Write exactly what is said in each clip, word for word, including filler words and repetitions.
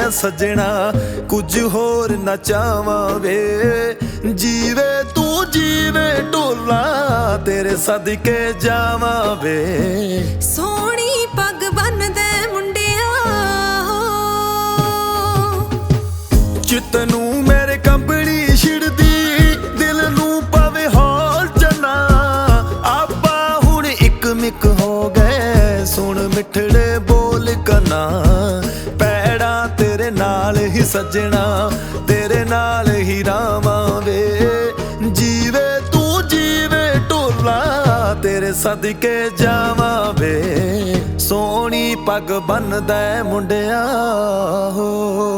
ਆ ਸੱਜਣਾ, ਕੁਝ ਹੋਰ ਨਾ ਚਾਹਾਂ ਵੇ। ਜੀਵੇ ਤੂੰ ਜੀਵੇ ਢੋਲਾ, ਤੇਰੇ ਸਦਕੇ ਜਾਵਾਂ ਵੇ। ਸੋਹਣੀ ਪੱਗ ਬੰਨਦੇ ਮੁੰਡਿਆ, ਚਿੱਤ ਨੂੰ ਮੇਰੇ ਕੰਬਣੀ ਛਿੜਦੀ, ਦਿਲ ਨੂੰ ਪਵੇ ਹੌਲ ਚੰਨਾ। ਆਪਾਂ ਹੁਣ ਇੱਕ ਮਿੱਕ ਹੋ ਗਏ, ਸੁਣ ਮਿੱਠੜੇ ਬੋਲ ਕੰਨਾ। ਪੈੜਾਂ ਤੇਰੇ ਨਾਲ ਹੀ ਸੱਜਣਾ, ਤੇਰੇ ਨਾਲ ਹੀ ਰਾਵਾਂ ਵੇ। ਜੀਵੇ ਤੂੰ ਜੀਵੇ ਢੋਲਾ, ਤੇਰੇ ਸਦਕੇ ਜਾਵਾਂ ਵੇ। ਸੋਹਣੀ ਪੱਗ ਬੰਨਦਾ ਮੁੰਡਿਆ ਹੋ।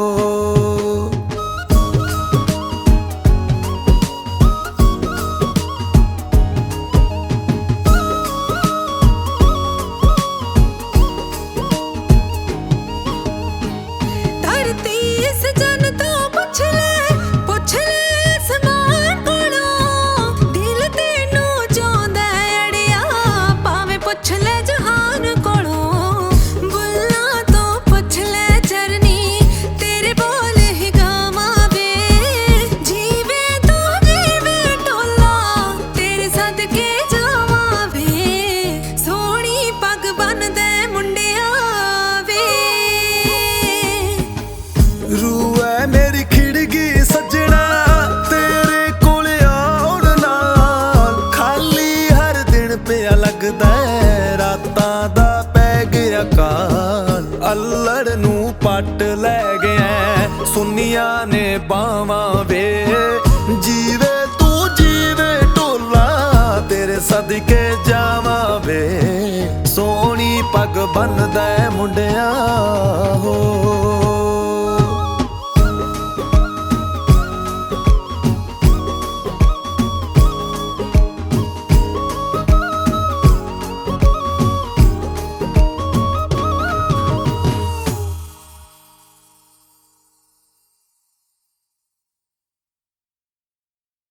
रूह है मेरी खिड़गी सजना, तेरे कोल आउण नाल। खाली हर दिन पिया लगदा, रातां दा पै गया काल। अल्लड़ नूं पट लै गया, सुनिया ने बावां वे। जीवे तू जीवे ढोला, तेरे सदके जावां वे। सोहनी पग बनदा मुंडिया हो।